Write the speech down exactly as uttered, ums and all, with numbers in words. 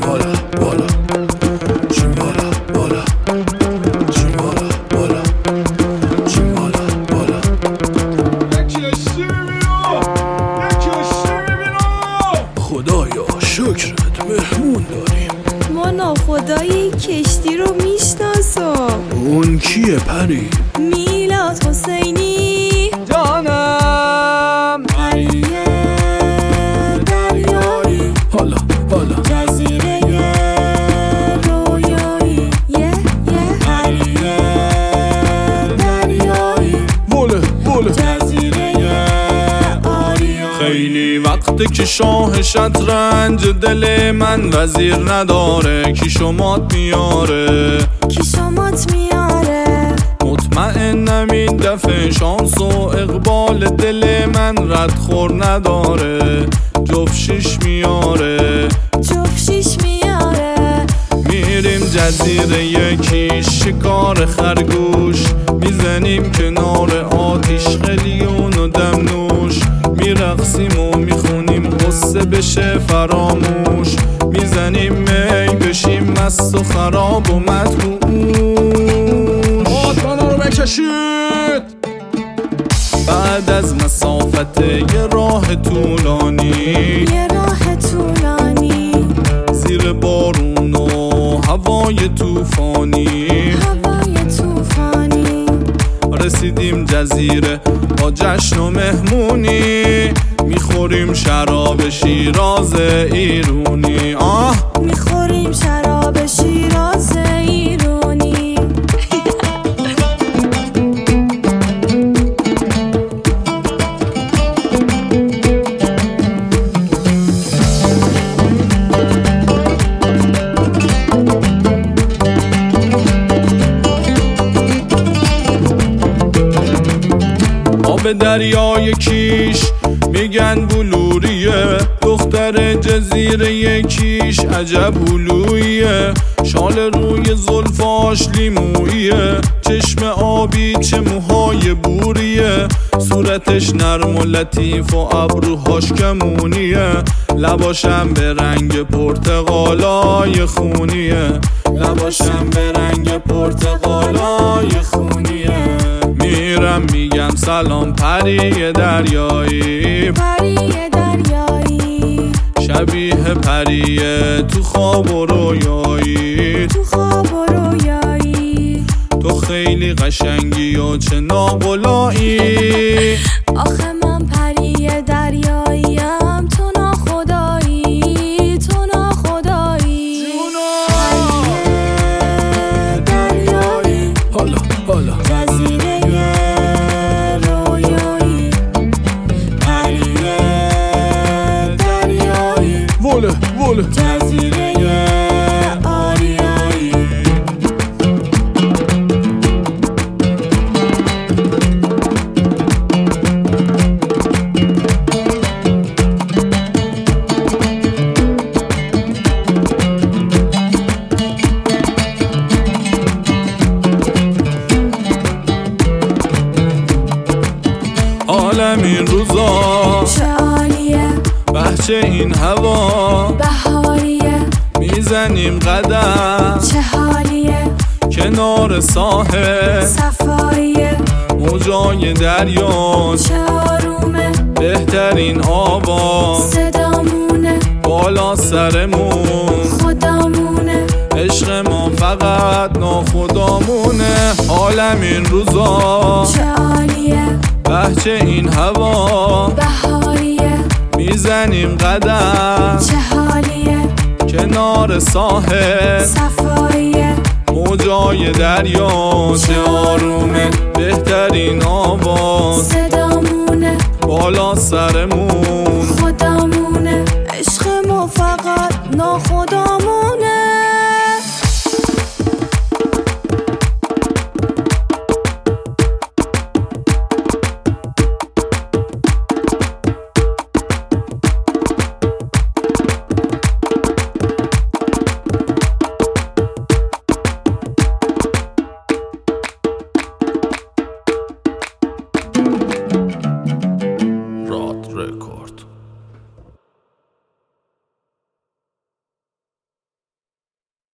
بالا بالا چین بالا بالا چین بالا بالا چین بالا بالا کشتی میبینم یک کشتی میبینم. خدایا شکرت مهمون داریم. ما ناخدایی کشتی رو میشناسم. اون کیه پری؟ میلاد حسینی جانم پریه دریایی حالا حالا جزیره رویایی یه یه پریه دریایی بله بله جزیره آریایی. خیلی وقته که شاه شطرنج دل من وزیر نداره. کی شمات میاره کی شمات میاره. مطمئنم این دفعه شانس و اقبال دل من ردخور نداره. جفت شیش میاره جفت شیش میاره. میریم جزیره یکیش شکار خرگوش. میزنیم کنار آتیش خیلیون و دمنوش. میرقصیم و میخونیم قصه بشه فراموش. میزنیم می بشیم مست و خراب و مدهوش. آتمانا رو بکشید. بعد از مسافت یه راه طولانی یه راه طولانی زیر بارون و هوای طوفانی هوای طوفانی رسیدیم جزیره با جشن و مهمونی. میخوریم شراب شیراز ایرونی. آه میخوریم شراب شیراز ایرونی. آب دریای کیش میگن بلوریه. دختر جزیره یکیش عجب هلویه. شال روی زلفاش لیمویه. چشم آبی چه موهای بوریه. صورتش نرم و لطیف و ابروهاش کمونیه. لباشم به رنگ پرتقالای خونیه. لباشم به رنگ پرتقالای خونیه. میرم میگم سلام پری دریایی. پری دریایی شبیه پریه تو خواب و رویایی. تو خواب و رویایی. تو خیلی قشنگی و چه ناقلایی. آخه من پری دریاییم تو ناخدایی. تو ناخدایی پری دریایی حالا حالا جزیره رویایی. پری دریایی وله وله جزیره آریایی. عالم این روزا چه عالیه بهچه این هوا. بهاریه میزنیم قدم چه حالیه. کنار ساحل. صفاییه موجای دریا چه آرومه. بهترین آواز صدامونه بالا سرمون. خدامونه عشق ما فقط ناخدامونه. عالم این روزا چه عالیه بهچه این هوا. بهاریه میزنیم قدم چه حالیه. کنار ساحل. صفاییه موجای دریا چه آرومه. بهترین آواز صدامونه بالا سرمون. خدامونه. عشق ما فقط ناخدامونه. راد رکورد.